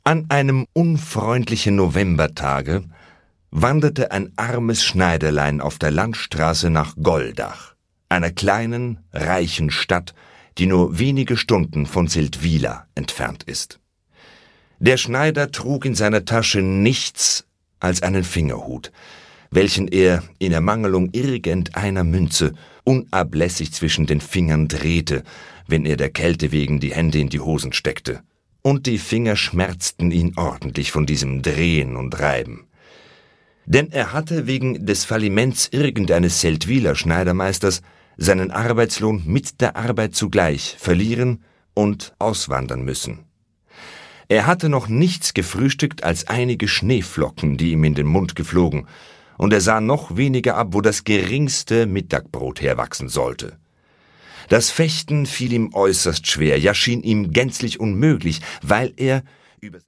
An einem unfreundlichen Novembertage wanderte ein armes Schneiderlein auf der Landstraße nach Goldach, einer kleinen, reichen Stadt, die nur wenige Stunden von Seldwyla entfernt ist. Der Schneider trug in seiner Tasche nichts als einen Fingerhut, welchen er in Ermangelung irgendeiner Münze unablässig zwischen den Fingern drehte, wenn er der Kälte wegen die Hände in die Hosen steckte. Und die Finger schmerzten ihn ordentlich von diesem Drehen und Reiben. Denn er hatte wegen des Falliments irgendeines Seldwyler Schneidermeisters seinen Arbeitslohn mit der Arbeit zugleich verlieren und auswandern müssen. Er hatte noch nichts gefrühstückt als einige Schneeflocken, die ihm in den Mund geflogen, und er sah noch weniger ab, wo das geringste Mittagbrot herwachsen sollte. Das Fechten fiel ihm äußerst schwer, ja schien ihm gänzlich unmöglich, weil er über